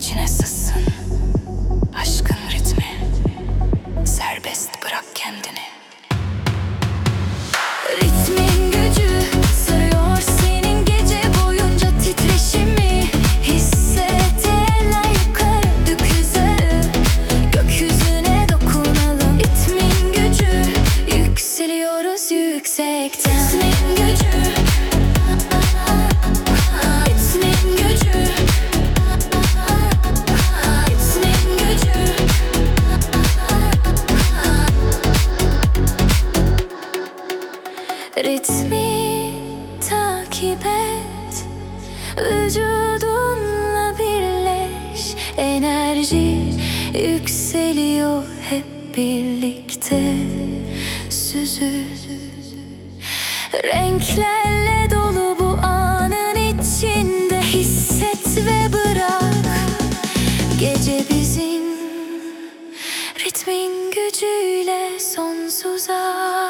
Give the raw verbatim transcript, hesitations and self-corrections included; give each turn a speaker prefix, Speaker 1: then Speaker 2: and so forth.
Speaker 1: içine sızsın. Aşkın ritmi, serbest bırak kendini.
Speaker 2: Ritmin gücü sarıyor senin gece boyunca titreşimi. Hisset eller yukarı, gökyüzü, gökyüzüne dokunalım. Ritmin gücü, yükseliyoruz yüksekten. Ritmin gücü, ritmin gücü, ritmin gücü. Ritmi takip et, vücudunla birleş. Enerji yükseliyor hep birlikte. Süzül, renklerle dolu bu anın içinde. Hisset ve bırak, gece bizim ritmin gücüyle sonsuza.